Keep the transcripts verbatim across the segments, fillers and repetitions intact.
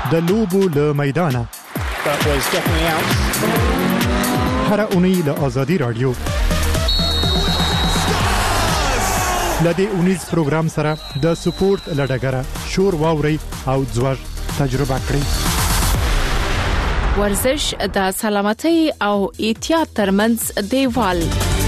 د لوبو له میدانه هر اونۍ له آزادي رادیو لدې اونیز پروګرام سره د سپورت لډګره شور واوري او ځوږ تجربه کړئ. ورزش د سلامتۍ او احتیاط ترمنځ دیوال.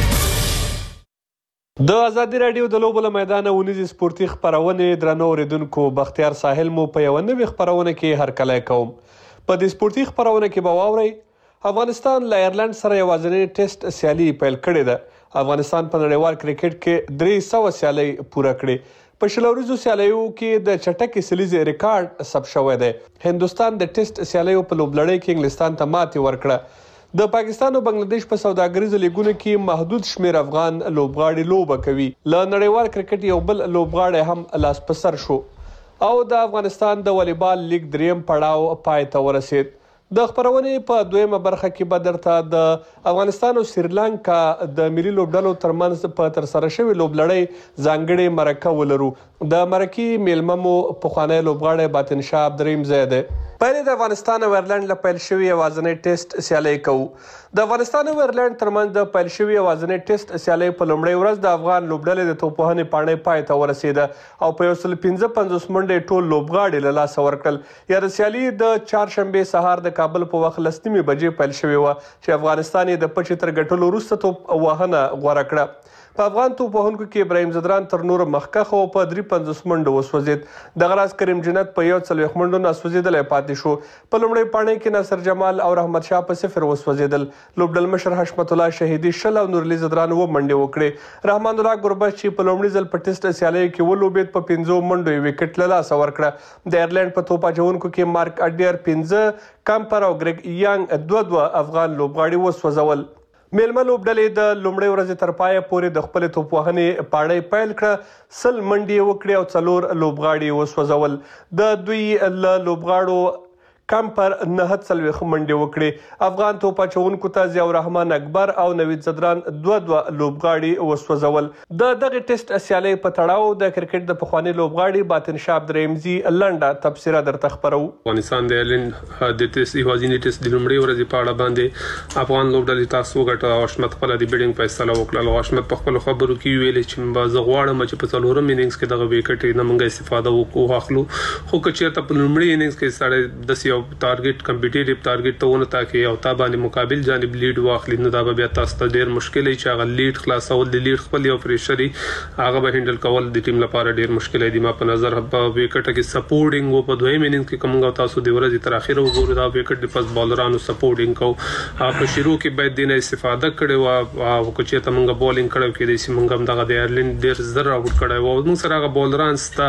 د آزادي رادیو د لوبو له میدانه ونیز سپورتي خبرونه درنو اوریدونکو بختیار ساحل مو په یو نوې خبرونه کې هرکلی کوم. په دې سپورتي خبرونه کې به واورئ افغانستان له ایرلند سره یوازینی ټیسټ سیالي پیل کړې ده. افغانستان په نړیوال کرکټ کې درې سوه سیالۍ پوره کړې. په شل ورځو سیالیو کې د چټکې سلیزې ریکارډ ثبت شوی دی. هندستان د ټیسټ سیالیو په لوبلړۍ کې انګلستان ته ماتې ورکړه. د پاکستان او بنگلاديش په سوداګریزو لیګونو کې محدود شمیر افغان لوبغاړي لوبه کوي. له نړیوال کرکټ یو بل لوبغاړی هم لاس په سر شو او د افغانستان د والیبال لیګ دریم پړاو پای ته ورسید. د خبرونې په دویمه برخه کې به درته د افغانستان او سریلانکا د ملي لوبډلو ترمنځ په ترسره شوې لوبلړۍ ځانګړې مرکه ولرو. د مرکې میلمه مو پخوانی لوبغاړی باطن شاه عبدالرحیم زیاده. پهلې د افغانستان او ایرلند له پیل شوې یوازینۍ ټیسټ سیالۍ کوو. د افغانستان او ایرلند ترمنځ د پیل شوې یوازینۍ ټیسټ سیالۍ په لومړۍ ورځ د افغان لوبډلې د توپوهنې پاڼۍ پای ته ورسېده او په یو سل پنځه پنځوس منډې ټول لوبغاړي له لاسه ورکړل. یاد سیالي د چهارشنبې سهار د کابل په وخت لس نیمې بجې پیل شوې وه چې افغانستان یې د پچې تر ګټلو وروسته توپ وهنه غوره کړه. په افغان توپ وهونکو کې ابراهیم زدران تر نورو مخکښ او په درې پنځوس منډو وسوځېد. دغه راز کریم جنت په یو څلوېښت منډو ناسوځېدلی پاتې شو. په لومړۍ پاڼۍ کې ناصر جمال او رحمت شاه په صفر وسوځېدل. لوبډل مشر حشمت الله شهیدي شل او نورعلي زدران اووه منډې وکړې. رحمان الله ګربز چې په لومړي ځل په ټیسټ سیالیو کې ولوبېد په پنځو منډو یې وکټ له لاسه ورکړه. د ایرلند په توپ اچوونکو کې مارک اډیر پنځه، کمپر او ګریګ یانګ دوه دوه افغان لوبغاړي وسوځول. میلمه لوبډلې د لومړۍ ورځې تر پایه پورې د خپلې توپوهنې پاڼۍ پیل کړه. سل منډې وکړې او څلور لوبغاړي وسوځول. د دوی له لوبغاړو کمپر نه څلوېښت منډې وکړې. افغان توپ اچوونکو ته ضیاء الرحمن اکبر او نوید زدران دوه دوه لوبغاړي وسوځول. د دغه ټیسټ سیالۍ په تړاو د کرکټ د پخواني لوبغاړي باطن شاه عبدالرحیم زی لنډه تبصره درته خبرو. افغانستان د ایرلند د ټیسټ یوازینی ټیسټ د لومړۍ ورځې په اړه باندې افغان لوبډلې تاسو وګټه او حشمت خپل د بیډینګ فیصله وکړه. او حشمت په خپل خبرو کې ویل چې زه غواړم چې په څلورم انینګز کې دغه وکټ نه موږ استفاده وکړو اخلو. خو که چېرته په لومړي انینګز کې سړی د یو ټارګټ کمپټیټیو ټارګټ ته ونه تاکي او تا باندې مقابل جانب لیډ واخلي نو دا به بیا تاسو ته ډیر مشکل وي چې هغه لیډ خلاصول د لیډ خپل یو پریشري هغه به هندل کول د ټیم لپاره ډیر مشکل دی. ما په نظر په وکټ کې سپورټینګ او په دویم انینګ کې کومه تاسو د ورځې تر اخره وګورئ دا وکټ د پاس بالرانو سپورټینګ کو په شروع کې باید دینه استفاده کړي او کو چې ته مونږه بولینګ کړو کې د سیمونګم دغه د ایرلند ډیر زر اوټ کړي او موږ سره هغه بالران ستا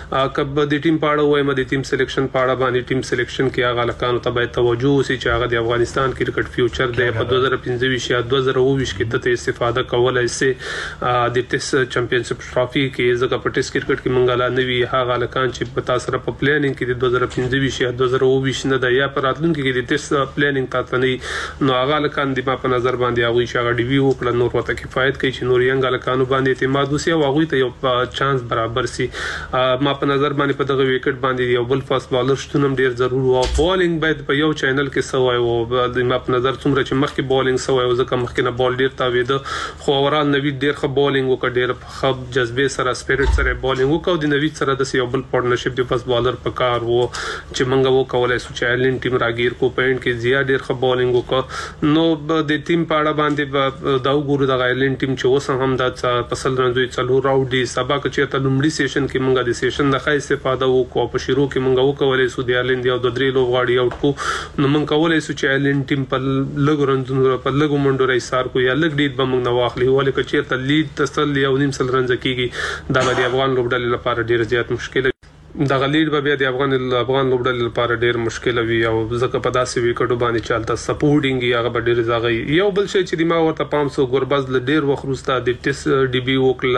کب د ټیم پاړه وای م د ټیم سلیکشن پاړه باندې ټیم سلیکشن کې هغه لکانو ته باید توجه وسی چې هغه د افغانستان کرکټ فیوچر دی په دوه زره پنځه ویشت یا دوه زره اوه ویشت کې ته استفاده کولای شي د ټیسټ چمپیونشپ ټرافي کې ځکه په ټیسټ کرکټ کې مونږه لا نوی هغه لکان چې په تاسو سره په پلانینګ کې د دوه زره پنځه ویشت یا دوه زره اوه ویشت نه دی یا په راتلونکي کې د ټیسټ پلانینګ تاسو نه نو هغه لکان د ما په نظر باندې هغه شغه ډی وی وکړه نور وته کفایت کوي چې نور یې لکانو باندې اعتماد وسی او هغه ته یو چانس برابر سي. ما په نظر باندې په دغه وکټ باندې یو بل فاست بالر شتونم ډیر ضروري او بولینګ باید په یو چینل کې سوای او د ما په نظر څومره چې مخکې بولینګ سوای او ځکه مخکې نه بال ډیر تاویده خو اورال نوید ډیر ښه بولینګ وکړ ډیر ښه جذبه سره سپیرټ سره بولینګ وکړ د نوید سره د یو بل پارټنرشپ د فاست بالر په کار وو چې منګه وو کولای سو چې ایرلند ټیم راګیر کو پوینټ کې زیات ډیر ښه بولینګ وکړ نو د ټیم په اړه باندې دا وګورو د ایرلند ټیم چې اوس هم د فصل رنځوي څلور راوډ دی سبا کې چې ته لومړي سیشن کې منګه د سیشن نه ښه استفاده وکړو په شروع کې منګه وکولای سو د ایرلند یو د درې لوبغاړي اوټ کو نو منګه کولای سو چې ایرلند ټیم په لګ رنځونو په لګ منډو رئیسار کو یا لګ ډیټ به موږ نه واخلي ولې چې ته لیډ تسل یو نیم سل رنځ کیږي دا د افغان لوبډلې لپاره ډیر زیات مشکل د غلیډ به بیا د افغان افغان لوبډلې لپاره ډیر مشکل وي او ځکه په داسې وکټو باندې چالتہ سپورټینګ هغه به ډیر زاغي یو بل شي چې د ما ورته پام سو ګورباز ل ډیر وخروسته د ټیسټ ډي بي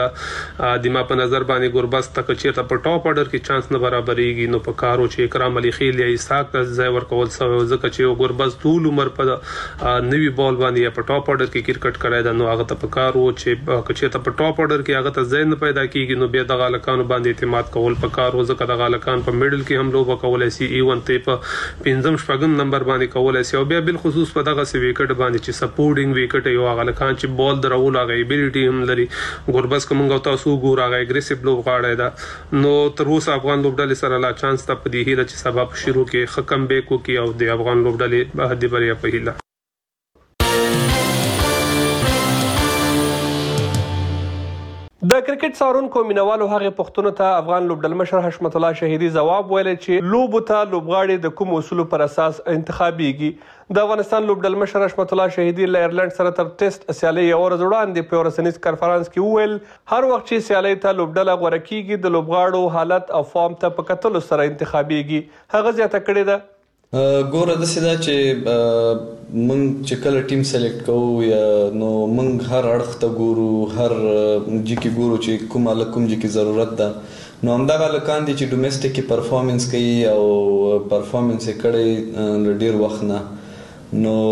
وکړه د ما په نظر باندې ګورباز تک چې ته په ټاپ اورډر کې چانس نه برابرېږي نو په کارو چې اکرام علي خیل یا اسحاق ته ځای ورکول سو ځکه چې ګورباز ټول عمر په نوی بال باندې په ټاپ اورډر کې کرکټ کړای دا نو هغه ته په کارو چې چې ته په ټاپ اورډر کې هغه ته ځای نه پیدا کیږي نو بیا د غالکانو باندې اعتماد کول په کارو ځکه د غالکان په میډل کې هم لوب کولای شي ایون ته په پنځم شپږم نمبر باندې کولای شي او بیا بل خصوص په دغه سی وکټ باندې چې سپورټینګ وکټ یو غالکان چې بال درول هغه ایبیلیټي هم لري ګوربز کومه تاسو ګور هغه اګریسیو لوب غاړه ده نو تر اوسه افغان لوبډلې سره لا چانس ته په دې هیله چې سبب شروع کې حکم بیکو کې او د افغان لوبډلې به هدي بریا په هیله د کرکټ څارونکو مینوالو هغه پښتنو ته افغان لوبډل مشر حشمت الله شهیدي ځواب ویل چې لوب ته لوبغاړي د کوم اصول پر اساس انتخابيږي د افغانستان لوبډل مشر حشمت الله شهیدي له ایرلند سره تر ټیسټ سیالي یو ورځ وړاندې په ورسنیز کانفرنس کې ویل هر وخت چې سیالي ته لوبډل غوړه کیږي د لوبغاړو حالت او فارم ته په کتلو سره انتخابيږي هغه ځکه کړی ده ګوره د سیدا چې مونږ چې کله ټیم سلیکټ کوو یا نو مونږ هر اړخ ته ګورو هر جکی ګورو چې کوم لکم جکی ضرورت ده نو همدغه لکان دي چې ډومېسټک کې پرفارمنس کوي او پرفارمنس یې کړی ډیر وخت نه نو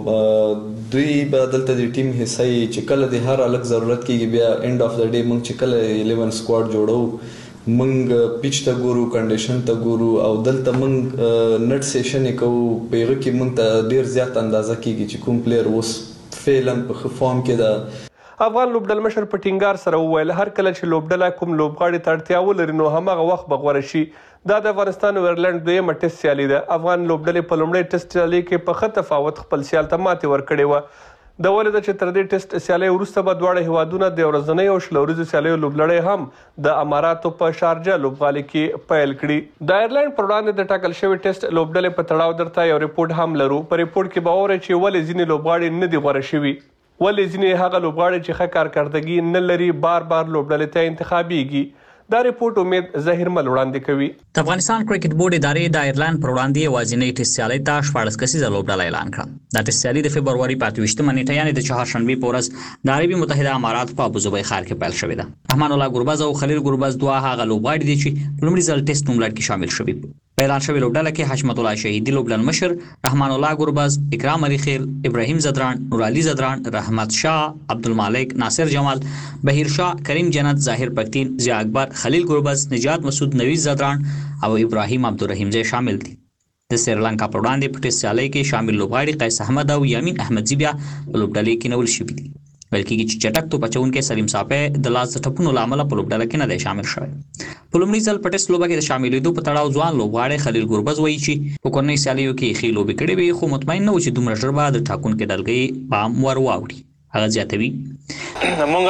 دوی به دلته د ټیم حصہ چې کله د هر الګ ضرورت کېږي بیا اینډ اف د ډے مونږ چې کله الیون سکواډ جوړو مونږ پیچ ته ګورو کنډیشن ته ګورو او دلته مونږ نټ سیشن کوو په هغه کې مونږ ته ډیر زیات اندازه کیږي چې کوم پلیر اوس فعلا په فارم کې ده افغان لوبډل مشر په ټینګار سره وویل هر کله چې لوبډل کوم لوبغاړي ته اړتیا ولري نو همغه وخت به غوړه شي دا د افغانستان او ایرلند دویمه ټیسټ سیالي ده افغان لوبډل په لومړي ټیسټ سیالي کې په ښه تفاوت خپل سیال ته ماتې ورکړې وه د ولې چې تر دې ټیسټ سیالي وروسته به دواړه هیوادونه د ورځنۍ او شل ورځې سیالیو لوبلړۍ هم د اماراتو په شارجه لوبغالي کې پیل کړي د ایرلند پر وړاندې د ټاکل شوی ټیسټ لوبډلې په تړاو درته یو ریپورت هم لرو په ریپورت کې به اورئ چې ولې ځینې لوبغاړي نه دي غوره شوي ولې ځینې هغه لوبغاړي چې ښه کارکردګي نه لري بار بار لوبډلې ته انتخابيږي دا ریپورت امید ظاهر مل وړاندې کوي د افغانستان کرکټ بورډ ادارې د ایرلند پر وړاندې یوازینۍ ټیسټ سیالي ته شپاړس کسیزه لوبډله اعلان کړه دا ټیسټ سیالي د فبروري په اته ویشتمه نیټه یعنې د چهارشنبې په ورځ د عربي متحده امارات په ابوظبي ښار کې پیل شوې ده رحمان الله ګوربز او خلیل ګوربز دوه هغه لوبغاړي دي چې په لومړي ځل ټیسټ نوملړ کې شامل شوي په اعلان شوی لوبډله کې حشمت الله شهیدي لوبډل مشر رحمان الله ګوربز اکرام علي خیل ابراهیم زدران نور علي زدران رحمت شاه عبدالمالک ناصر جمال بهیر شاه کریم جنت ظاهر پختین ضیاء اکبر خلیل ګوربز نجات مسعود نوید زدران او ابراهیم عبدالرحیم زئی شامل دي د سریلانکا پر وړاندې په ټیسټ سیالۍ کې شامل لوبغاړي قیس احمد او یامین احمدزي بیا په لوبډلې کې نول شوي دي بلکې چې چټک توپ اچونکي سلیم صافی د لاس ټپونو لامل په لوبډله کې نه دی شامل شوی په لومړي ځل په ټیسټ لوبه کې د شاملېدو په تړاو ځوان لوبغاړی خلیل ګوربز وایي چې په کورنۍ سیالیو کې ښې لوبې کړې وې خو مطمئن نه و چې دومره ژر به د ټاکونکي ډلګۍ پام ور واوړي هغه زیاتوي مونږ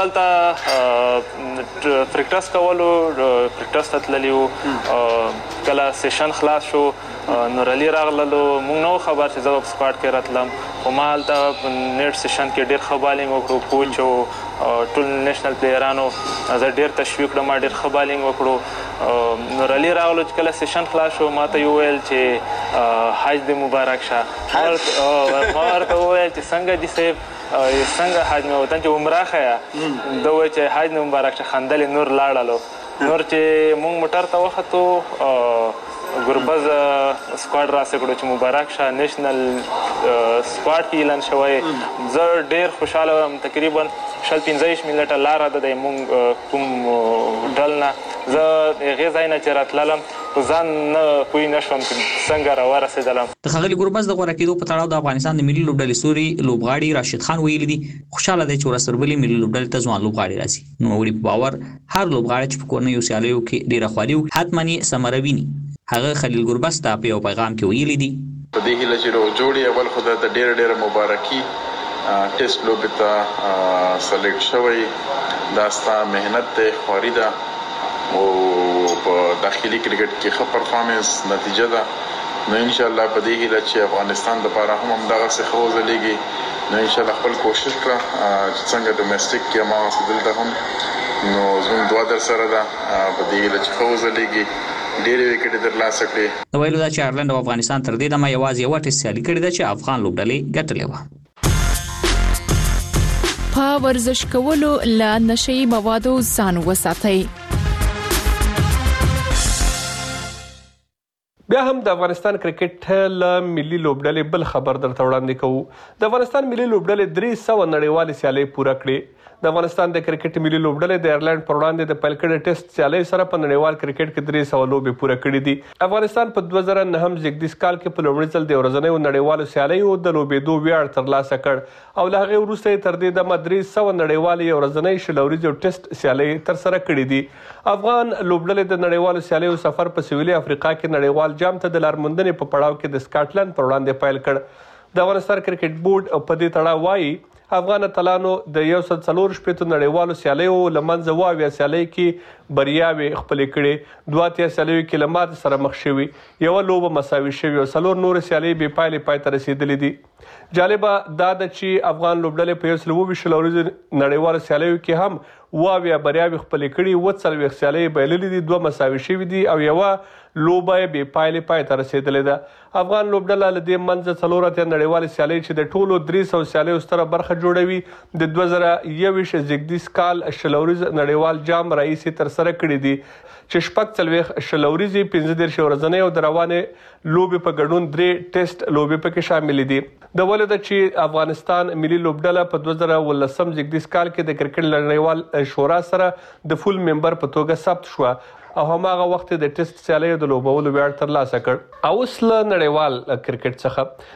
هلته پریکټس کولو پریکټس ته تللي وو کله سیشن خلاص شو نور علي راغللو مونږ نه خبر چې زه به په سکواډ کې راتلم خو ما هلته په نیټ سیشن کې ډېر ښه بالینګ وکړو کوچ او ټول نیشنل پلیرانو زه ډېر تشویق کړم ما ډېر ښه بالینګ وکړو نور علي راغلو چې کله سیشن خلاص شو ما ته یې وویل چې حج دې مبارک شه ما ورته وویل چې څنګه دي صاحب څنګه حج مې وطن چې عمره ښیه ده وویل چې حج دې مبارک شه خندلې نور لاړلو نور چې مونږ موټر ته وختو ګوربز سکواډ راسې کړو چې مبارک شه نیشنل سکواډ کې اعلان شوی زه ډېر خوشحاله وم تقریبا شل پنځه ویشت منټه لاره ده د مونږ کوم ډل نه زه هغې ځای نه چې راتللم خو ځان نه پوه نه شوم چې څنګه راورسېدلم د ښاغلي ګوربز د غوره کېدو په تړاو د افغانستان د ملي لوبډلې ستوري لوبغاړي راشد خان ویلي دي خوشحاله دی چې ورستربلې ملي لوبډلې ته ځوان لوبغاړي راځي نوموړي په باور هر لوبغاړی چې په کورنیو سیالیو کې ډېره خواري وکړي حتما یې ثمره ویني هغه خلیل ګوربز ته په یو پیغام کې ویلي دي په دې هیله چې روغ جوړې اول خو د ډېره ډېره مبارکي ټیسټ لوبې ته سلیکټ شوی دا ستا محنت دی خواري ده او په داخلي کرکټ کې ښه پرفارمنس نتیجه ده نو انشاءالله په دې هیله چې افغانستان دپاره هم همدغسې ښه وځلېږي نو انشاءالله خپل کوشش کړه چې څنګه ډومېسټک کې هماغسې دلته هم نو زموږ دعا در سره ده په دې هیله چې ښه وځلېږي ډېرې وکټې ترلاسه کړې د ویلو ده چې ایرلند او افغانستان تر دې دمه یوازې یوه ټیسټ سیالي کړې ده چې افغان لوبډلې ګټلې وه په ورزش کولو له نشهیي موادو ځان وساتئ بیا هم د افغانستان کرکټ له ملي لوبډلې بل خبر درته وړاندې کوو د افغانستان ملي لوبډلې درې سوه نړیوالې سیالۍ پوره کړې د افغانستان د کرکټ ملي لوبډلې د ایرلند پر وړاندې د پیل کړي ټیسټ سیالۍ سره په نړیوال کرکټ کې درې سوه لوبې پوره کړې دي. افغانستان په دوه زره نهم زیږدیز کال کې په لومړي ځل د ورځنیو نړیوالو سیالیو د لوبېدو ویاړ ترلاسه کړ او له هغې وروسته یې تر دې دمه درې سوه نړیوالې ورځنۍ شل اوريزو ټیسټ سیالۍ ترسره کړې دي. افغان لوبډلې د نړیوالو سیالیو سفر په سویلي افریقا کې نړیوال جام ته د لارموندنې په پړاو کې د سکاټلند پر وړاندې پیل کړ. د افغانستان کرکټ بورډ په دې تړاو وایي افغان اتلانو د یو سل څلور شپېتو نړیوالو سیالیو له منځه اووه اویا سیالۍ کې بریاوې خپلې کړې، دوه اتیا سیالیو کې له ماتې سره مخ شوي، یوه لوبه مساوي شوې او څلور نورې سیالۍ بې پایلې پای ته رسېدلې دي. جالبه دا ده چې افغان لوبډلې په یو سل اووه ویشت ورځو نړیوالو سیالیو کې هم اووه اویا بریاوې خپلې کړي، اووه څلوېښت سیالۍ بایللې دي، دوه مساوي شوي دي او یوه لوبه یې بې پایلې پای ته رسېدلې ده. افغان لوبډله له دې منځه څلور اتیا نړیوالې سیالۍ چې د ټولو درې سوه سیالیو ستره برخه جوړوي د دوه زره یوویشت زیږدیز کال شل اوریز نړیوال جام راهیسې ترسره کړي دي چې شپږ څلوېښت شل اوریزې، پنځه دېرش ورځنۍ او د روانې لوبې په ګډون درې ټیسټ لوبې پکې شاملې دي. د ولې ده چې افغانستان ملي لوبډله په دوه زره اوولسم زیږدیز کال کې د کرکټ نړیوال شورا سره د فول ممبر په توګه ثبت شوه او هماغه وخت د ټیسټ سیالیو د لوبولو ویاړ ترلاسه کړ. او اوس له نړیوال کرکټ څخه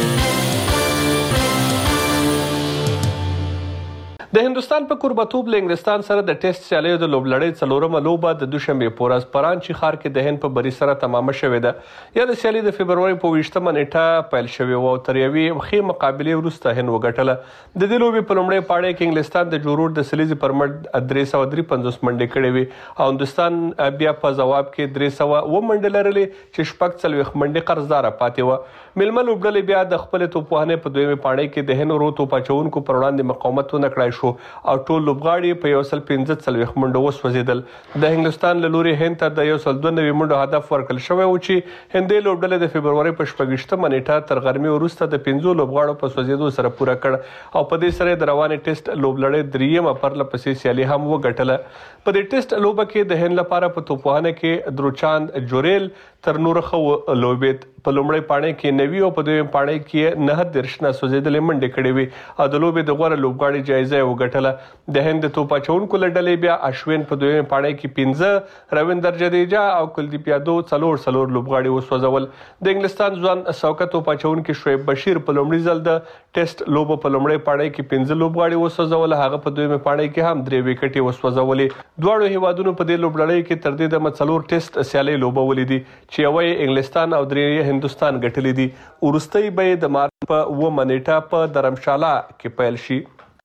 د هندوستان په کوربتوب له انګلستان سره د ټیسټ سیالیو د لوبلړۍ څلورمه لوبه د دوشنبې په ورځ په رانچي ښار کې د هند په بري سره تمامه شوې ده. یا د سیالۍ د فبرورۍ په اوویشتمه نیټه پیل شوې وه او تر یوې ښې مقابلې وروسته هند وګټله. د دې لوبې په لومړۍ پاړۍ کې انګلستان د جوړوډ د سلیزې پر مټ درې سوه درې پنځوس منډې کړې وې او هندوستان بیا په ځواب کې درې سوه اووه منډې لرلې چې شپږ څلوېښت منډې قرضداره پاتې وه. میلمه لوبډلې بیا د خپلې توپوهنې په دویمې پاړۍ کې د هند ورو توپ اچوونکو پر وړاندې مقاومت ونه کړای شو او ټول لوبغاړي په یو سل پنځه څلوېښت منډو وسوځېدل. د انګلستان له لوري هند ته د یو سل دوه نوي منډو هدف ورکړل شوی و چې هندۍ لوبډلې د فبرورۍ په شپږویشتمه نیټه تر غرمې وروسته د پنځو لوبغاړو په سوځېدو سره پوره کړ او په دې سره د روانې ټیسټ لوبلړۍ درېیمه پرله پسې سیالي هم وګټله. په دې ټیسټ لوبه کې د هند لپاره په توپوهنه کې دروچاند جوریل تر نورو ښه ولوبېد. په لومړۍ پاڼۍ کې نوي او په دویم پاڼۍ کې نهه دېرش نه سوځېدلې منډې کړې وې او د لوبې د غوره لوبغاړي جایزه یې وګټله. د هند د توپ اچوونکو له ډلې بیا اشوین په دویمې پاڼۍ کې پنځه، رویندر جډیجا او کلدیپ یادو څلور څلور لوبغاړي وسوځول. د انګلستان ځوان سوکه توپ اچوونکي شعیب بشیر په لومړي ځل د ټیسټ لوبو په لومړۍ پاڼۍ کې پنځه لوبغاړي وسوځول، هغه په دویمې پاڼۍ کې هم درې وکټې وسوځولې. دواړو هیوادونو په دې لوبلړۍ کې تر دې دمه څلور ټیسټ سیالۍ لوبولې دي چې یوه یې انګلستان او درې یې هندوستان ګټلې دي. وروستۍ به یې د مارچ په اوومه نیټه په درمشاله کې پیل شي.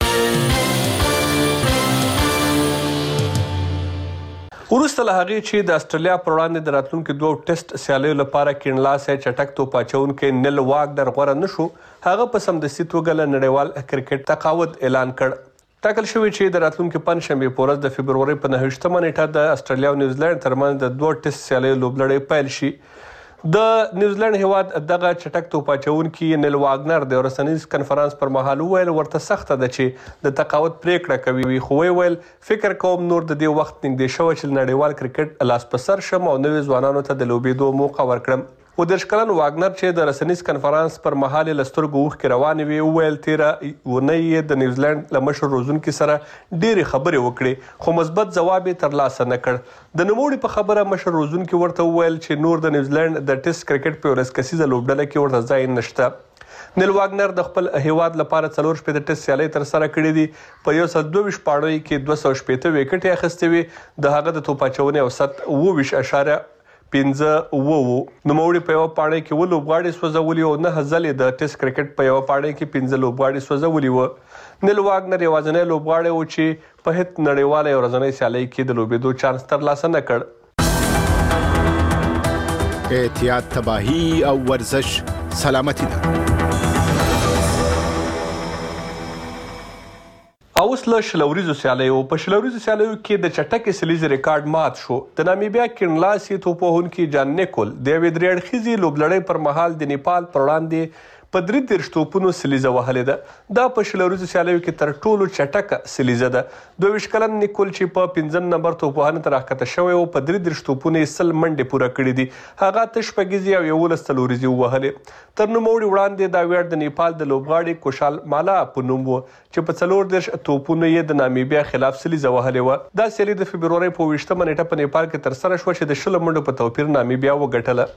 وروسته له هغې چې د استرالیا پر وړاندې د راتلونکي دوو ټیسټ سیالیو لپاره کیڼلاسی چټک توپ اچوونکی نیل واګنر غوره نه شو، هغه په سمدستي توګه له نړیوال کرکټ تقاعد اعلان کړ. ټاکل شوی چې د راتلونکي پنجشنبې په ورځ د فبرورۍ په نهه ویشتمه نیټه د استرالیا او نیوزیلینډ ترمنځ د دوه ټیسټ سیالیو لوبلړۍ پیل شي. د نیوزیلینډ هیواد دغه چټک توپ اچوونکي نیل واګنر د رسنیز کنفرانس پر مهال وویل ورته سخته ده چې د تقاعد پریکړه کوي، خو ویل فکر کوم نور د دې وخت نږدې شوی چې نړیوال کرکټ لاس په سر شم او نوي ځوانانو ته د لوبېدو موقع ورکړم. و دېرش کلن واګنر چې د رسنیز کنفرانس پر مهال له سترګو اوښکې روانې وې وویل تېره اونۍ یې د نیوزیلینډ له مشر روزونکي سره ډېرې خبرې وکړې خو مثبت ځواب یې ترلاسه نه کړ. د نوموړي په خبره مشر روزونکي ورته وویل چې نور د نیوزیلینډ د ټیسټ کرکټ په ولس کسیزه لوبډله کې ورته ځای نشته. نیل واګنر د خپل هیواد لپاره څلور شپېته ټیسټ سیالۍ ترسره کړې دي. په یو سل دوه ویشت پاڼیو کې دوه سوه شپېته وکټې اخیستې وې. د هغه د توپ اچونې اوسط اووه ویشت اشاریه پنځه اووه وو. نوموړي په یوه پاڼۍ کې اووه لوبغاړي سوځولي او نهه ځلې د ټیسټ کرکټ په یوه پاڼۍ کې پنځه لوبغاړي سوځولي وو. نیل واګنر یوازینی لوبغاړی و چې په هیڅ نړیواله ورځنۍ سیالۍ کې د لوبېدو چانس ترلاسه نه کړ. احتیاط تباهي او ورزش سلامتی ده. او اوس له شل اوریزو سیالیو په شل اوریزو سیالیو کې د چټکې سلیزې ریکارډ مات شو. د نامیبیا کیڼلاسي توپ وهونکي جان نیکول د یوې درې اړخیزې لوبلړۍ پر مهال د نیپال پر وړاندې په درې دېرش توپونو سلیزه وهلې ده. دا په شل ورځو سیالیو کې تر ټولو چټکه سلیزه ده. دوه ویشت کلن نیکول چې په پنځم نمبر توپوهنې ته راښکته شوی و په درې دېرش توپونو یې سل منډې پوره کړي دي. هغه اته شپږیزې او یولس څلوریزې ووهلې. تر نوموړي وړاندې دا ویاړ د نیپال د لوبغاړي کوشال مالا په نوم و چې په څلور دېرش توپونو یې د نامیبیا خلاف سلیزه وهلې وه. دا سیالي د فبرورۍ په اوویشتمه نیټه په نیپال کې ترسره شوه چې د شلو منډو په توپیر نامیبیا وګټله.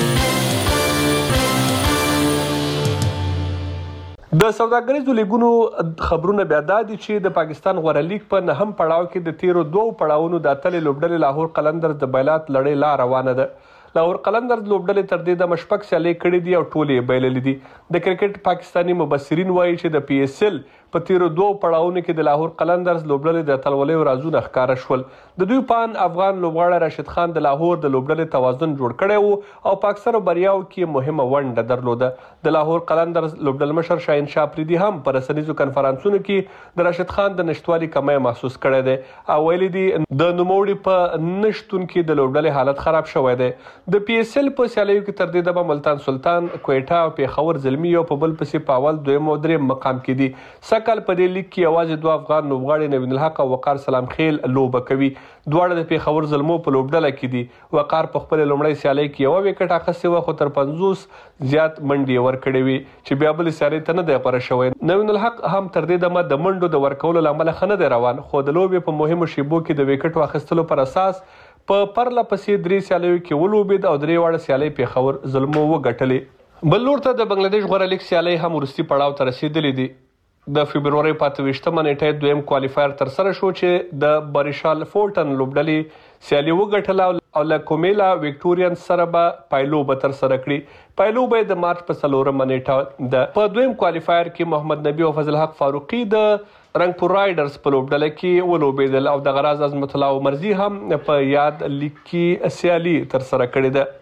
د سوداګریزو لیګونو خبرونه بیا دا دي چې د پاکستان غوره لیګ په نهم پړاو کې د تیرو دوو پړاوونو د اتلې لوبډلې لاهور قلندرز د بایلات لړۍ لا روانه ده. لاهور قلندرز لوبډلې تر دې د مشپک سیالۍ کړې دي او ټولې یې بایللې دي. د کرکټ پاکستاني مبصرین وایي چې د پی ایس ایل په تیرو دوو پړاوونو کې د لاهور قلندرز لوبډلې د اتلولیو رازونه ښکاره شول. د دوی په ان افغان لوبغاړی راشد خان د لاهور د لوبډلې توازن جوړ کړی و او په اکثرو بریاو کې مهمه ونډه درلوده. د لاهور قلندرز لوبډل مشر شاهین شاه پریدي هم په رسنیزو کنفرانسونو کې د راشد خان د نشتوالي کمی محسوس کړی دی او ویلي دي د نوموړي په نشتون کې د لوبډلې حالت خراب شوی دی. د پی ایس ایل په سیالیو کې تر دې دمه ملتان سلطان، کویټا او پیښور زلمي یو په بل پسې په اول دویم او دریم مقام کې دي. سږ په دې لیګ کې یوازې دوه افغان لوبغاړي نوین الحق او وقار سلام خیل لوبه کوي. دواړه د پیښور زلمو په لوبډله کې دي. وقار په خپل لومړی سیالۍ کې یوه وکټ اخیستې وه خو تر پنځوس زیات منډې یې ورکړې وې چې بیا بلې سیالۍ ته نه دی غوره شوی. نوین الحق هم تر دې دمه د منډو د ورکولو له امله ښه نه دی روان خو د لوبې په مهمو شیبو کې د وکټو اخیستلو پر اساس په پرله پسې درې سیالیو کې ولوبېد او درې واړه سیالۍ پیښور زلمو وګټلې. بل لور ته د بنګلادیش غوره لیګ سیالۍ هم وروستي پړاو ته رسېدلې دي. د فبرورۍ په اته ویشتمه نیټه دویم کوالیفایر ترسره شو چې د بریشال فورټن لوبډلې سیالي وګټله او له کومیلا وکټورین سره به پایلوبه ترسره کړي. پایلوبه د مارچ په څلورمه نیټه ده. په دویم کوالیفایر کې محمد نبی او فضل حق فاروقي د رنګپور رایډرز په لوبډله کې ولوبېدل او دغه راز عظمت الله عمرزي هم په یاد لیګ کې سیالي ترسره کړې ده.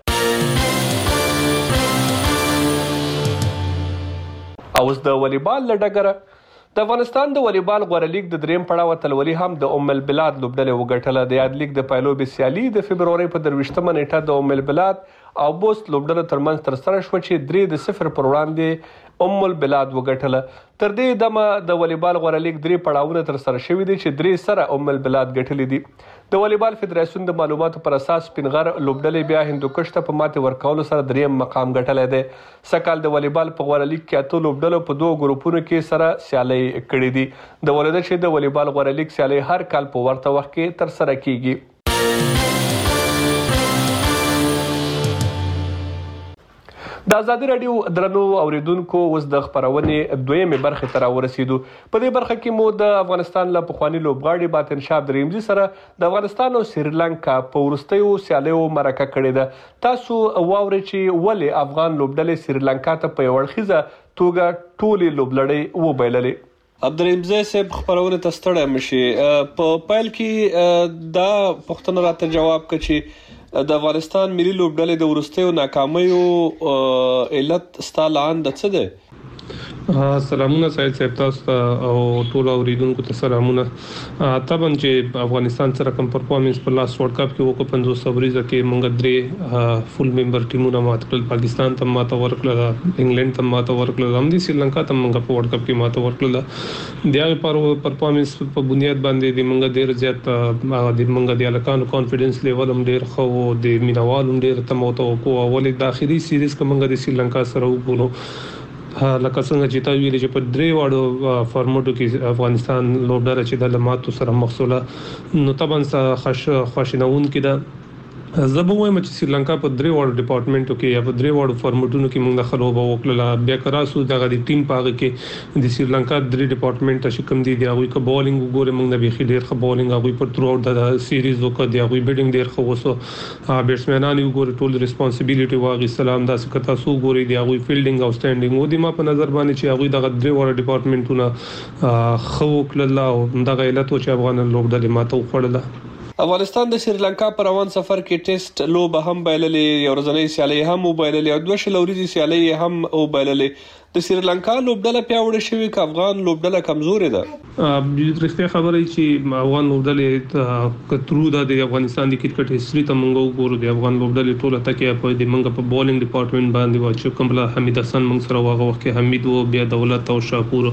اوس د والیبال له ډګره د افغانستان د والیبال غوره لیګ د دریم پړاو اتلولي هم د ام البلاد لوبډلې وګټله. د یاد لیګ د پایلوبې سیالي د فبرورۍ په درویشتمه نیټه د ام البلاد او بوست لوبډلو ترمنځ ترسره شوه چې درې د صفر پر وړاندې ام البلاد وګټله. تر دې دمه د والیبال غوره لیګ درې پړاوونه ترسره شوي دي چې درې سره ام البلاد ګټلې دي. د والیبال فدراسیون د معلوماتو پر اساس سپینغر لوبډلې بیا هندوکش ته په ماتې ورکولو سره دریم مقام ګټلی دی. سږ کال د والیبال په غوره لیګ کې اته لوبډلو په دوو ګروپونو کې سره سیالۍ کړې دي. د ولوده چې د والیبال غوره لیګ سیالۍ هر کال په ورته وخت کې ترسره کیږي. د ازادي راډیو درنو اوریدونکو اوس د خبرونې دویمې برخې ته راورسېدو. په دې برخه کې مو د افغانستان له پخواني لوبغاړي باطن شاه عبدالرحیمزي سره د افغانستان او سریلانکا په وروستیو سیالیو مرکه کړې ده. تاسو واورئ چې ولې افغان لوبډلې سریلانکا ته په یو اړخیزه توګه ټولې لوبلړۍ وبایللې. عبدالرحیمزی صاحب خبرونه ته ستړی مشي. په پیل کې دا پوښتنه راته جواب کړه چې د افغانستان ملي لوبډلې د وروستیو ناکامیو علت ستا لاندې څه دی؟ سلامونه سید صاحب تاسو ته او ټول اوریدونکو ته سلامونه. طبعا چې افغانستان سره کوم پرفارمنس په لاس ورلد کپ کې وکړ پنځوس سوریزه کې مونږ درې فول ممبر ټیمونه مات کړل. پاکستان ته ماته ورکړل، انګلند ته ماته ورکړل، هم د سریلانکا ته مونږ په ورلد کپ کې ماته ورکړل. د هغه پر پرفارمنس په بنیاد باندې د مونږ ډیر زیات د مونږ د الکانو کانفیډنس لیول هم ډیر خو د مینوال هم ډیر تموته کو اولې د اخیری سیریز کې مونږ د سریلانکا سره وګورو. لکه څنګه چې تا ویلي چې په درې واړو فارمټو کې افغانستان لوبډله چې د لماتو سره مخصوله نو طبعا خواشینون کې ده. زه به وایم چې سریلانکا په درې واړو ډپارټمنټو کې یا په درې واړو فارمټونو کې موږ خلوبه وکړله. بیا کراسو دغه د ټیم په هغه کې د سریلانکا درې ډپارټمنټ چې کوم دي د هغوی که بالینګ وګورئ موږ نه بیخي ډېر ښه بالینګ هغوی پر تھرو آوټ د سیریز وکړه. د هغوی بیټینګ ډېر ښه وسو. بیټسمینان یې وګورئ ټول ریسپانسبیلیټي واخیستله. همداسې که تاسو وګورئ د هغوی فیلډینګ او سټینډینګ و د ما په نظر باندې چې هغوی دغه درې واړه ډپارټمنټونه ښه وکړله او همدغه علت و چې افغان لوبډلې ماته وخوړله. افغانستان د سریلانکا پر روان سفر کې ټیسټ لوبه هم بایللې، یو ورځنۍ سیالۍ هم وبایللې او دوه شل ورځې سیالۍ هم وبایللې. د سریلانکا لوبډله پیاوړې شوې ک افغان لوبډله کمزورې ده؟ رښتیا خبره چې افغان لوبډله کترو د افغانستان د کرکټ هیستوري ته موږ وګورو د افغان لوبډله ټوله تکیه په د موږ په بولینګ ډپارټمنټ باندې و چې کومله حمید حسن موږ سره واغه وخت کې حمید و بیا دولت او شاپور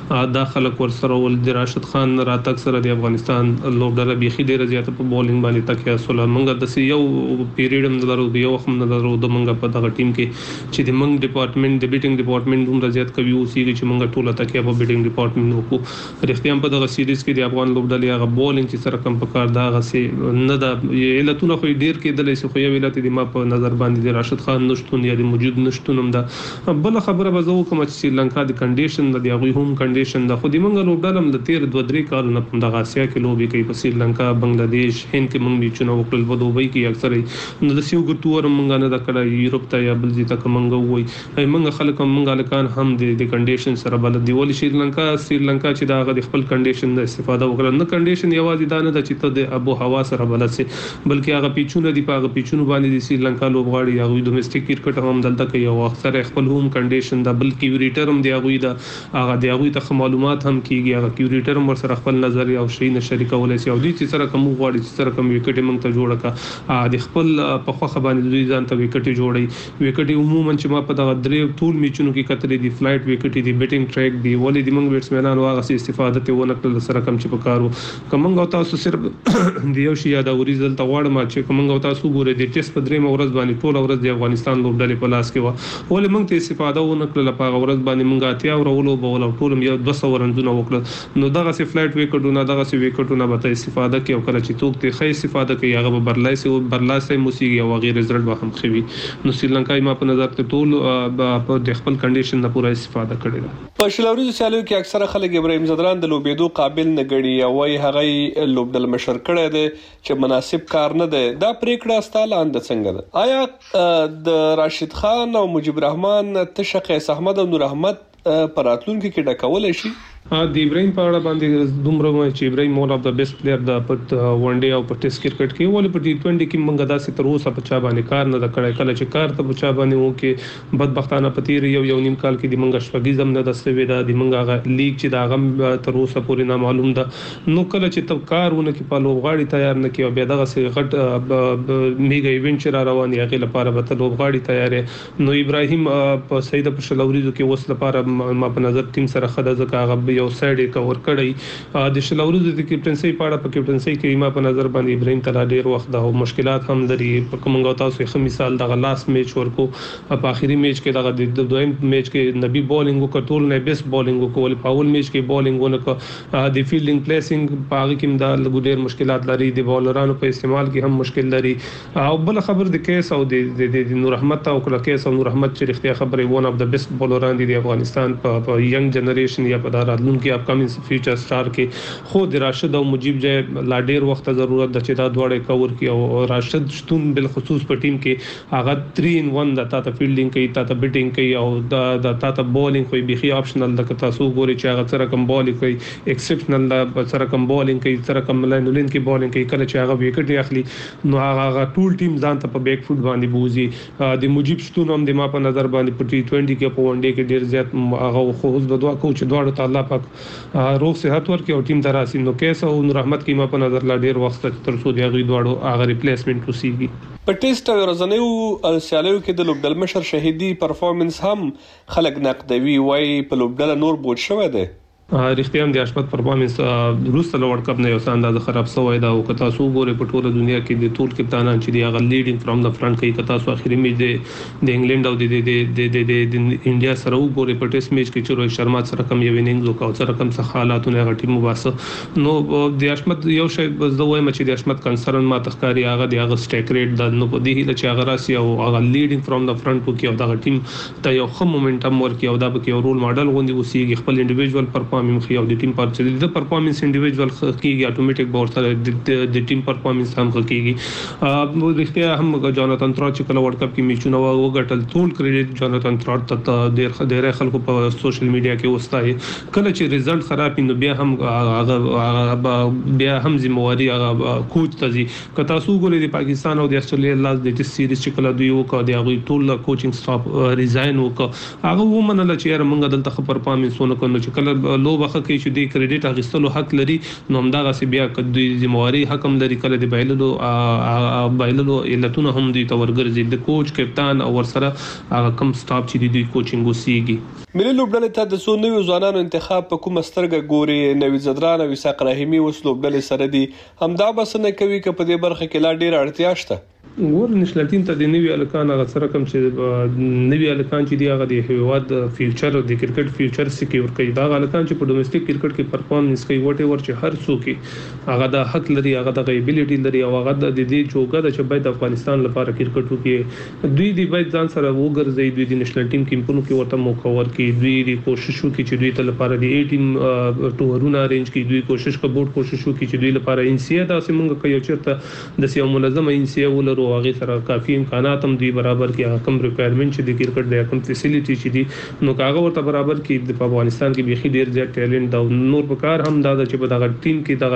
داخله ور سره ول د راشد خان راتګ سره د افغانستان لوبډله بيخي ډیره زیاته په بولینګ باندې تکیه سول موږ د یو پیریډ هم درو د یو وخت هم درو د موږ په دغه ټیم کې چې د موږ ډپارټمنټ د بیټینګ ډپارټمنټ هم زیات کوي او سیږي چې موږ ټوله تکیه په بیټینګ ډپارټمنټ وکړو رښتیا په دغه سیریز کې د افغان لوبډلې هغه بولینګ چې سره کم پکار دا غسي نه د علتونه خو ډیر کېدل چې خو یو علت د ما په نظر باندې د راشد خان نشټون یا د موجود نشټون هم دا بل خبره به زه کوم چې سریلانکا د کنډیشن د هغه هم کنډیشن د خو د موږ لوبډلم د تیر دوه درې کالونو په دغه آسیا کې لوبي کوي په سریلانکا بنگلاديش هند کې موږ میچونه وکړل په دوبۍ کې اکثر نو د سیو ګټور موږ نه د کړه یورپ ته یا بل ځای ته موږ وای موږ خلک موږ لکان هم د کنډیشن سره بل دی ول سریلانکا سریلانکا چې دا د خپل کنډیشن د استفاده وکړه نه کنډیشن یوازې دا نه د چې ته د ابو هوا سره بل سي بلکې هغه پیچونه دی په هغه پیچونه باندې د سریلانکا لوبغاړي هغه دومېسټک کرکټ هم دلته کوي او اکثر خپل هم کنډیشن دا بل کیوریټر هم دی هغه دا هغه دی هغه ته معلومات هم کیږي هغه کیوریټر هم سره خپل نظر او شي نه شریکول شي او د چې سره کوم غواړي چې سره کوم وکټ موږ ته جوړه کا د خپل په خوخه باندې دوی ځان ته وکټ جوړي وکټ عموما چې ما په دغه درې ټول میچونو کې کترې دی فلایټ وکټ دی بیټینګ ټریک دی ولې دی موږ بیټسمنانو هغه استفاده ته ونه کړل سره کوم چې په کارو کوم غو تاسو صرف دی یو شی دا ورزل ته واړم چې کوم غو تاسو ګوره د ټیسټ په درې مورز باندې ټول ورځ د افغانستان لوبډلې په لاس کې و ولې موږ ته استفاده ونه کړل په ورځ باندې موږ اتیا ورولو بول ټول یو دوه سوه رنونه وکړل نو دغه سی فلایټ وکټونه دغه سی وکټونه به استفاده کوي او کله چې توک ته خې استفاده کوي هغه به برلای سي او برلای سي موسیقي او غیر رزلټ به هم خوي نو سریلانکای ما په نظر ته ټول په د خپل کنډیشن نه پوره استفاده کړې ده په شلوري سیالیو کې اکثره خلک ابراهیم زدران د لوبېدو قابل نه ګڼي او وايي هغه لوبډل مشر کړی دی چې مناسب کار نه دی دا پریکړه ستاله اند څنګه ده آیا د راشد خان او مجيب الرحمن تشقیس احمد او نور احمد پراتلونکو کې ډکول شي د ابراهیم په اړه باندې دومره چې ابراهیم ون اف د بیسټ پلیئر د پټ ون ډے او په ټیسټ کرکټ کې ولې په ټي ټوئنټي کې موږ داسې تر اوسه په چا باندې کار نه کړی کله چې کار ته په چا باندې وو کې بدبختانه پتیر یو یو نیم کال کې د موږ شپږیزم نه دستوي دا د موږ هغه لیګ چې دا غم تر اوسه پورې نه معلوم ده نو کله چې تو کارونه کې په لوبغاړي تیار نه کیو بیا دغه سي غټ میګا ایونت را روان یغه لپاره به ته لوبغاړي تیارې نو ابراهیم په سید په شلوريزو کې وس لپاره ما په نظر ټیم سره خدای ځکه هغه یو سایډ کور کړی د شلوريزو د کیپټنسي په اړه په کیپټنسي کې ما په نظر باندې ابراهیم تعالی ډیر وخت د مشکلات هم لري په کومه تاسو خو مثال د لاس میچ ورکو په اخیری میچ کې د دویم میچ کې نبی بولینګ وکړول نه بیس بولینګ وکول په اول میچ کې بولینګ ونه د فیلډینګ پلیسینګ په هغه کې د لګډیر مشکلات لري د بولرانو په استعمال کې هم مشکل لري او بل خبر د کیس او د نور احمد او کله کیس او نور احمد چې اختیار خبره ون اف د بیسټ بولران دي د افغانستان په ینګ جنریشن یا په راتلونکي اپکمینګ فیوچر سٹار کې خو د راشد او مجيب جې لا ډیر وخت ضرورت د چې دا دواړه کور کی او راشد شتون بل خصوص په ټیم کې هغه تhree in one د تاسو فیلډینګ کوي تاسو بیټینګ کوي او د تاسو بولینګ کوي بيخي اپشنل د تاسو ګوري چې هغه سره کوم بولینګ کوي ایکسپشنل د سره کوم بولینګ کوي سره کوم لاینولین کې بولینګ کوي کله چې هغه وکټ اخلي نو هغه ټول ټیم ځان ته په بیک فوټ باندې بوزي د مجيب شتون هم د ما په نظر باندې په ټي ټوئنټي کې په ون ډے کې ډیر زیات هغه خو اوس د دوه کوچ دواړو تعالی پاک روغ صحت ورکړي او ټیم دراسي نو کیسه او نور احمد کې ما په نظر لا ډیر وخت تر څو دی غوي دواړو هغه ریپلیسمنت وسیږي په ټیسټ او ورځنیو سیالیو کې د لوبډل مشر شهیدي پرفورمنس هم خلک نقدوي وای په لوبډل نور بوج شوی دی رښتیا هم د اشمت پرفارمنس روسته ورلد کپ نه یو اندازه خراب شوی دا او کتا سو ګوره په ټوله دنیا کې د ټول کپتانان چې دی هغه لیډینګ فرام د فرنٹ کوي کتا سو اخیری میچ د انګلند او د د د د انډیا سره وګوره په ټیسټ میچ کې چې روهت شرما سره کم یو وینینګ وکاو سره کم څه حالاتونه هغه ټیم واسه نو د اشمت یو شی زه وایم چې د اشمت کنسرن ما تخکاری هغه د هغه سټیک ریټ د نو په دې چې هغه راسي او هغه لیډینګ فرام د فرنٹ وکي او د ټیم ته یو خم مومنټم ورکي او دا به کې رول ماډل غوندي وسیږي خپل انډیویډوال پرفارمنس پرفارمنس خي او د ټیم پر چې د پرفارمنس انډیویډوال کیږي اتوماتیک به ورته د ټیم پرفارمنس هم کیږي. نو رښتیا هم جاناتان ترار چې کله ورلد کپ کې میچونه وګټل ټول کریډټ جاناتان ترار ته ډیر ډیر خلکو په سوشل میډیا کې وستایي. کله چې ریزلټ خراب نو بیا هم هغه بیا هم ذمہواری هغه کوچ ته ځي. که تاسو ګورئ د پاکستان او د استرالیا لاس د ټیسټ سیریز چې کله دوی وکړ د هغه ټول کوچینګ سټاف ریزاین وکړ هغه ومنل چې یاره موږ دلته خبر پرفارمنس ونه کړو چې کله لوبه کې چې د کریډټ اخیستلو حق لري نو همدغه سی بیا کدوې ذمہواری حکم لري کله د بایللو بایللو علتونه هم دوی ته ورګرځي د کوچ کپتان او ورسره هغه کم سټاف چې دوی کوچینګ وسیږي. ملي لوبډلې ته د څو نویو ځوانانو انتخاب په کومه سترګه ګوري؟ نوی زدران او اسحاق رحیمي اوس لوبډلې سره دي همدا بس نه کوي که په دې برخه کې لا ډیر اړتیا شته؟ ور نشنل ټیم ته د نوی الکان هغه سره کوم چې نوی الکان چې دی هغه د هیواد فیوچر د کرکټ فیوچر سکیور کوي دا الکان چې په ډومېسټک کرکټ کې پرفارمنس کوي وټ ایور چې هر څوک هغه د حق لري هغه د ابیلیټي لري او هغه د دې جوګه د چې باید افغانستان لپاره کرکټ وکړي دوی دی باید ځان سره وګرځي دوی د نېشنل ټیم کیمپونو کې ورته موقع ورکړي دوی د کوشش وکړي چې دوی ته لپاره د اټین ټورونه ارینج کړي دوی کوشش کوي بورډ کوشش وکړي چې دوی لپاره ان سی دا سیمونګه کوي چې د سیمه منظمه ان سی ولر او هغه سره کافي امکانات هم دی برابر کې هغه کم ریکوایرمنټ چې د کرکټ د کوم فیسیلیټي چې دی نو کاغه ورته برابر کې د افغانستان کې بيخي ډیر زیات ټیلنټ دا نور په کار هم دا چې په دغه ټیم کې دغه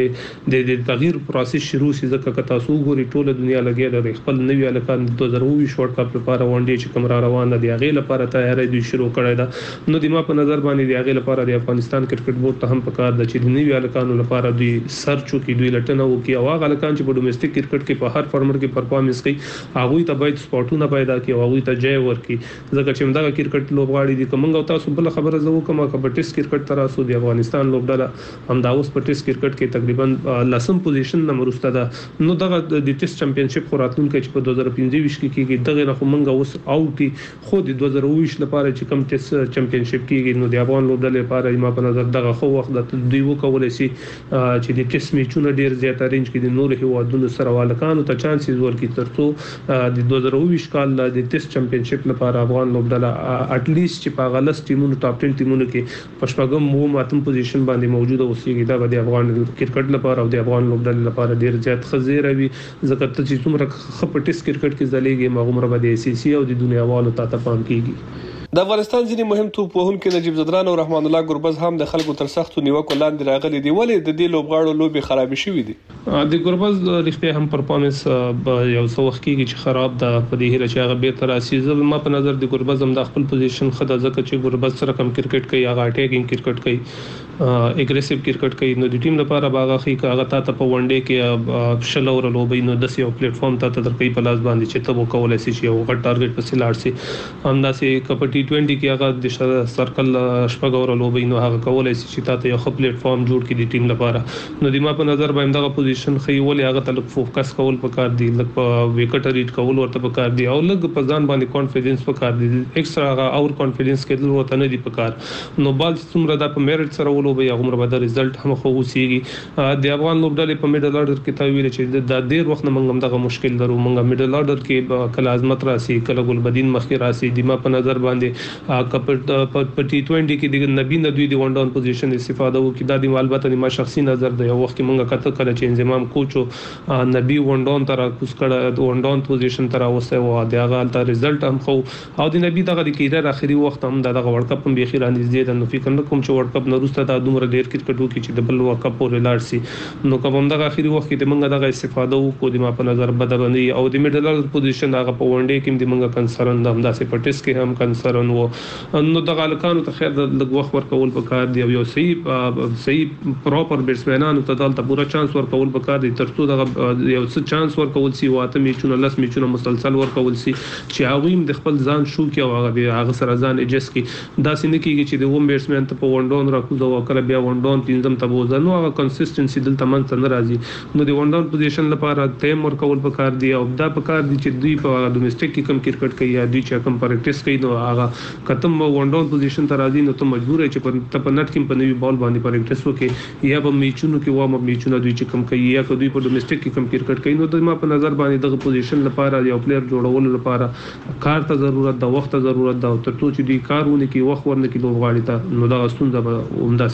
د د تغییر پروسس شروع شي ځکه که تاسو ګوري ټوله دنیا لګي د خپل نوی الکان د دوه زره اووه ورلد کپ لپاره ون ډے چې کوم را روانه دی هغه لپاره تیاری دوی شروع کړی دا نو د ما په نظر باندې دی هغه لپاره د افغانستان کرکټ بورډ ته هم په کار د چې د نوی الکانو لپاره دوی سرچ وکړي دوی لټنه وکړي او هغه الکان چې په ډومېسټک کرکټ کې په هر فارمر کې پرفارمنس کوي هغه ته باید سپورټونه پیدا کړي او هغه ته ځای ورکړي ځکه چې موږ کرکټ لوبغاړي دي کومه تاسو بل خبره زو کومه کبه ټیسټ کرکټ تر اوسه د افغانستان لوبډله هم دا اوس په ټیسټ کرکټ کې تقریبا لسم پوزیشن نمبر وسته ده نو دغه د ټیسټ چمپionship خوراتون کې چې په دوه زره پنځه کې کېږي دغه نه موږ اوس اوټي خو د دوه زره اووه لپاره چې کوم ټیسټ چمپionship کېږي نو د افغان لوبډله لپاره ما په نظر دغه خو وخت د دوی وکولای شي چې د ټیسټ میچونه ډیر زیات ارینج کړي د نور هیوادونو سره والکانو ته چانسز ورکړي ترڅو د دوه زره اووه کال د ټیسټ چمپionship لپاره افغان لوبډله اټ لیست چې په غلس ټیمونو ټاپ ټن ټیمونو کې پښپغم مو ماتم پوزیشن باندې موجوده اوسېږي دا د افغان کرکټ لپاره او د افغان لوبډله لپاره ډیر زیات خزیره وي ځکه چې څومره خپ ټیسټ کرکټ کې ځلېږي مغمره به د ای سی سی او د دنیا والو ته تپام کیږي. د افغانستان ځینې مهم توپ وهونکي نجیب زدران او رحمان الله ګربز هم د خلکو تر سختو نیوکو لاندې راغلي دي ولې د دې لوبغاړو لوبي خراب شوې دي؟ د ګربز رښتیا هم پرفارمنس یو څو وخت کې چې خراب ده په دې هیله چې هغه به تر اسیزه ما په نظر د ګربز هم د خپل پوزیشن خدای ځکه چې ګربز سره کم کرکټ کوي هغه اٹیکینګ کرکټ کوي اګریسیو کرکټ کوي نو د ټیم لپاره باغه خي هغه ته په ون ډے کې شل اور لوبي نو د یو پلیټ فارم ته تر کوي په لاس باندې چې ته وکولای شي یو غټ ټارګټ په سلاړ سي همداسې کپ ټي ټوئنټي کې هغه د سرکل شپږ اور لوبي نو هغه کولای شي چې ته یو خپل پلیټ فارم جوړ کړي د ټیم لپاره نو د ما په نظر باندې دغه پوزیشن خي ولې هغه ته فوکس کول پکار دی لکه په وکټ ریډ کول ورته پکار دی او لګ په ځان باندې کانفیډنس پکار دی ایکسترا هغه اور کانفیډنس کې دل وته نه دی پکار نو بال څومره د په میرټ سره ولوبي هغه مر به رزلټ هم خو وسیږي د افغان لوبډلې په میډل اورډر کې تا ویل چې د ډیر وخت نه منګم دغه مشکل درو منګم میډل اورډر کې کله عظمت راسي کله ګلبدین مخکې راسي د ما په نظر باندې کپټ په ټي ټوئنټي کې د نبی نه دوی د ون ډاون پوزیشن استفاده وکړي دا د البته ما شخصي نظر دی یو وخت منګه کته کله چې انضمام کوچو نبی ون ډاون تر کوس کړه د ون ډاون پوزیشن تر اوسه و دغه تر رزلټ هم خو او د نبی دغه د کیرر اخري وخت هم دغه ورلد کپ هم بيخي راځي د نو فکر نه کوم چې ورلد کپ نه روسته د دومره ډیر کرکټ وکړي چې د بل ورلد کپ پورې لاړ سي نو کوم دغه اخري وخت کې د منګه دغه استفاده وکړو د ما په نظر بدبني او د میډل پوزیشن هغه په ون ډے کې د منګه کنسرن د همداسې پټیس کې هم کنسرن وو نو دغه الکانو ته خیر د لږ وخت ورکول پکار دی او یو صحیح صحیح پراپر بیټسمنانو ته دلته پورا چانس ورکول پکار دی ترڅو دغه یو څه چانس ورکول سي واته میچونه لس میچونه مسلسل ورکول سي چې هغه د خپل ځان شو کې او هغه هغه سره ځان اجس کې دا سینه کېږي چې د ووم بیټسمن ته په ون ډاون راکوزو او کله بیا ون ډاون پینځم ته بوزه نو هغه کنسستنسي دلته منځ نه راځي نو د ون ډاون پوزیشن لپاره ټایم ورکول پکار دی او دا پکار دی چې دوی په ډومېسټک کې کم کرکټ کوي یا دوی چې کم پریکټیس کوي نو هغه کتم ون ډاون پوزیشن ته راځي نو ته مجبور یې چې په نټ کې په نوی بال باندې پریکټیس وکړي یا په میچونو کې وامه میچونه دوی چې کم کوي یا که دوی په ډومېسټک کې کم کرکټ کوي نو د ما په نظر باندې دغه پوزیشن لپاره یو پلیئر جوړولو لپاره کار ته ضرورت ده وخت ته ضرورت ده او ترڅو چې دوی کارونه کې وخت ورنه کې لوبغاړي ته نو دا ستونزه به عمده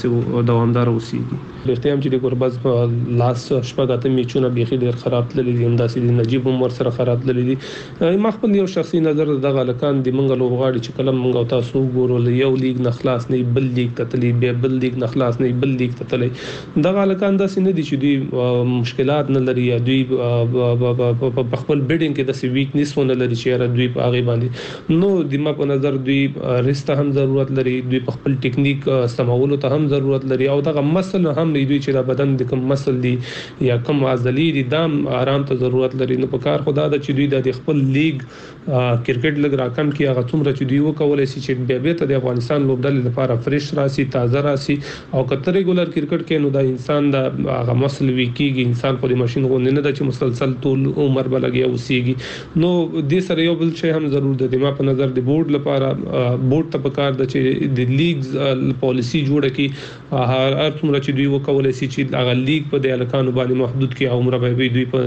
داسې دوامدار اوسېږي. لرته هم چې د ګوربز په لاس شپږاته میچونه بيخي ډېر خراب تللي دي، همداسې د نجیب هم ورسره خراب تللي دي. ما خپل یو شخصي نظر دغه لکان د منګ لوبغاړي چې کلم منګ او تاسو ګورو یو لیګ نه خلاص نه بل لیګ ته تللی، به بل لیګ نه خلاص نه بل لیګ ته تللی. دغه لکان داسې نه دي چې دوی مشکلات نه لري یا دوی په خپل بیډینګ کې داسې ویکنیس ونه لري چې را دوی په هغه باندې نو د ما په نظر دوی ریسته هم ضرورت لري، دوی په خپل ټیکنیک سمولو ته هم ضرورت لري او دغه مسل هم دوی چې د بدن د کوم مسل دي یا کوم عضلې دي دام آرام ته ضرورت لري. نو په کار خدا د چې دوی د خپل لیګ کرکټ لګ راکم کې هغه څومره چې دوی وکولای شي چې بیا به ته د افغانستان لوبډلې لپاره فرش راسي، تازه راسي او کتر ریګولر کرکټ کې نو د انسان د هغه مسل ویکيږي، انسان په ماشين غو نه د چې مسلسل ټول عمر بلګي اوسېږي. نو د سره یو بل شی هم ضرور د ما په نظر د بورډ لپاره بورډ ته پکار د چې د لیګز پالیسی جوړه کی هر څومره چې دوی وکولای شي چې هغه لیګ په د الکانو باندې محدود کی عمر به دوی په